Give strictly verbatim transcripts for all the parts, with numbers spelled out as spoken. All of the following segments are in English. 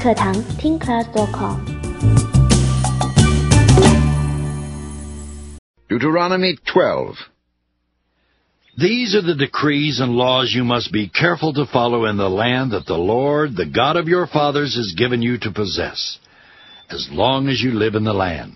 课堂 Teen Class dot com。 Deuteronomy twelve. These are the decrees and laws you must be careful to follow in the land that the Lord, the God of your fathers, has given you to possess, as long as you live in the land.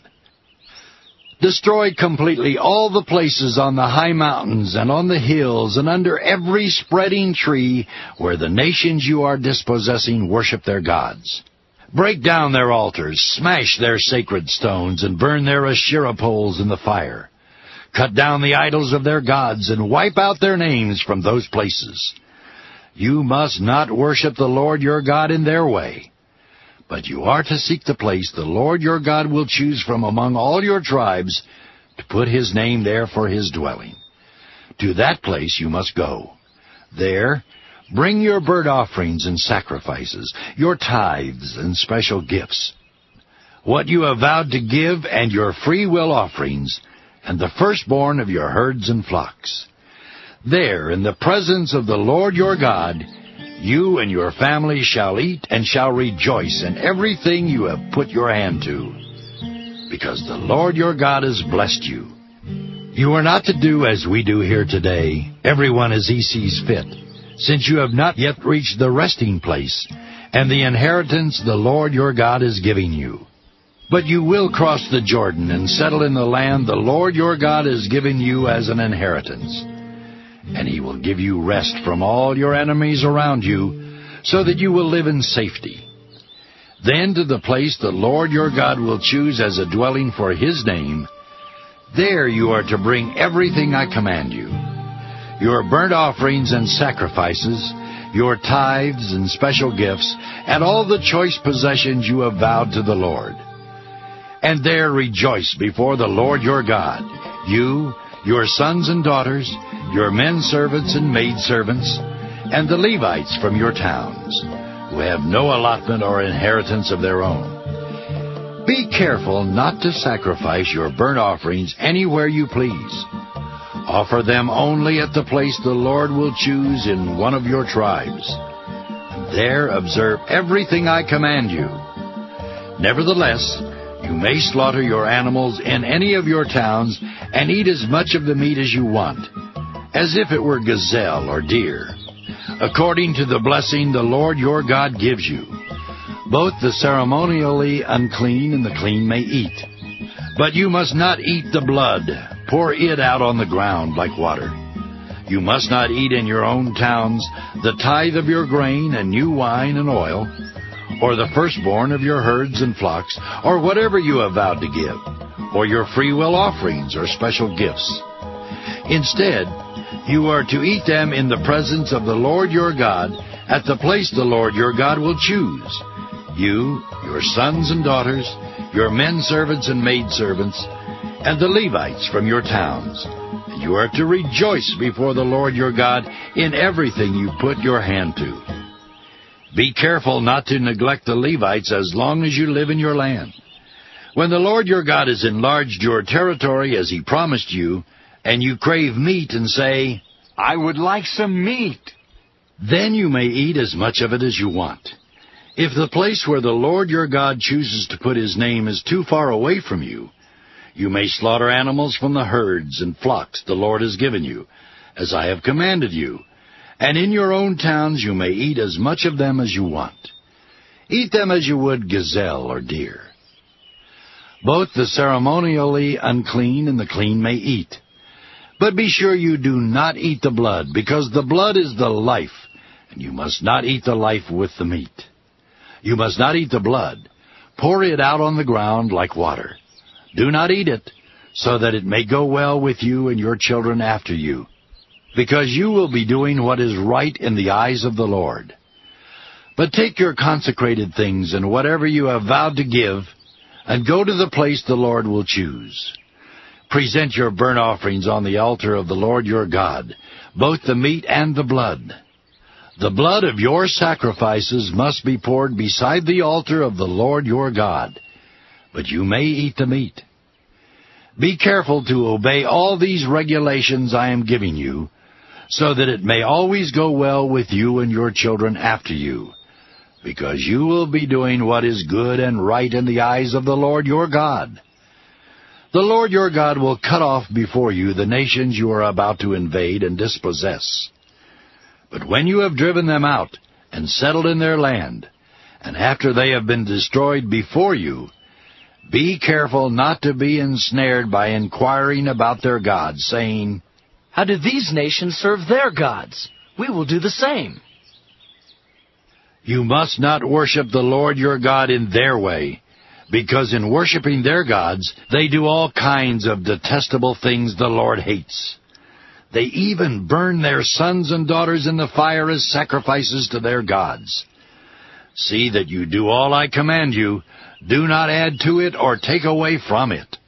Destroy completely all the places on the high mountains and on the hills and under every spreading tree where the nations you are dispossessing worship their gods. Break down their altars, smash their sacred stones, and burn their Asherah poles in the fire. Cut down the idols of their gods and wipe out their names from those places. You must not worship the Lord your God in their way, but you are to seek the place the Lord your God will choose from among all your tribes to put His name there for His dwelling. To that place you must go. There, bring your burnt offerings and sacrifices, your tithes and special gifts, what you have vowed to give, and your free will offerings, and the firstborn of your herds and flocks. There, in the presence of the Lord your God, you and your family shall eat and shall rejoice in everything you have put your hand to, because the Lord your God has blessed you. You are not to do as we do here today, everyone as he sees fit, since you have not yet reached the resting place and the inheritance the Lord your God is giving you. But you will cross the Jordan and settle in the land the Lord your God has given you as an inheritance. And He will give you rest from all your enemies around you, so that you will live in safety. Then to the place the Lord your God will choose as a dwelling for His name, there you are to bring everything I command you, your burnt offerings and sacrifices, your tithes and special gifts, and all the choice possessions you have vowed to the Lord. And there rejoice before the Lord your God, you, your sons and daughters, your men servants and maid servants, and the Levites from your towns, who have no allotment or inheritance of their own. Be careful not to sacrifice your burnt offerings anywhere you please. Offer them only at the place the Lord will choose in one of your tribes. There observe everything I command you. Nevertheless, you may slaughter your animals in any of your towns and eat as much of the meat as you want, as if it were gazelle or deer, according to the blessing the Lord your God gives you. Both the ceremonially unclean and the clean may eat. But you must not eat the blood. Pour it out on the ground like water. You must not eat in your own towns the tithe of your grain and new wine and oil, or the firstborn of your herds and flocks, or whatever you have vowed to give, or your freewill offerings or special gifts. Instead, you are to eat them in the presence of the Lord your God, at the place the Lord your God will choose. You, your sons and daughters, your men servants and maid servants, and the Levites from your towns. And you are to rejoice before the Lord your God in everything you put your hand to. Be careful not to neglect the Levites as long as you live in your land. When the Lord your God has enlarged your territory as He promised you, and you crave meat and say, "I would like some meat," then you may eat as much of it as you want. If the place where the Lord your God chooses to put His name is too far away from you, you may slaughter animals from the herds and flocks the Lord has given you, as I have commanded you. And in your own towns you may eat as much of them as you want. Eat them as you would gazelle or deer. Both the ceremonially unclean and the clean may eat. But be sure you do not eat the blood, because the blood is the life, and you must not eat the life with the meat. You must not eat the blood. Pour it out on the ground like water. Do not eat it, so that it may go well with you and your children after you, because you will be doing what is right in the eyes of the Lord. But take your consecrated things and whatever you have vowed to give, and go to the place the Lord will choose. Present your burnt offerings on the altar of the Lord your God, both the meat and the blood. The blood of your sacrifices must be poured beside the altar of the Lord your God, but you may eat the meat. Be careful to obey all these regulations I am giving you, so that it may always go well with you and your children after you, because you will be doing what is good and right in the eyes of the Lord your God. The Lord your God will cut off before you the nations you are about to invade and dispossess. But when you have driven them out and settled in their land, and after they have been destroyed before you, be careful not to be ensnared by inquiring about their gods, saying, How do these nations serve their gods? We will do the same. You must not worship the Lord your God in their way, because in worshiping their gods, they do all kinds of detestable things the Lord hates. They even burn their sons and daughters in the fire as sacrifices to their gods. See that you do all I command you. Do not add to it or take away from it.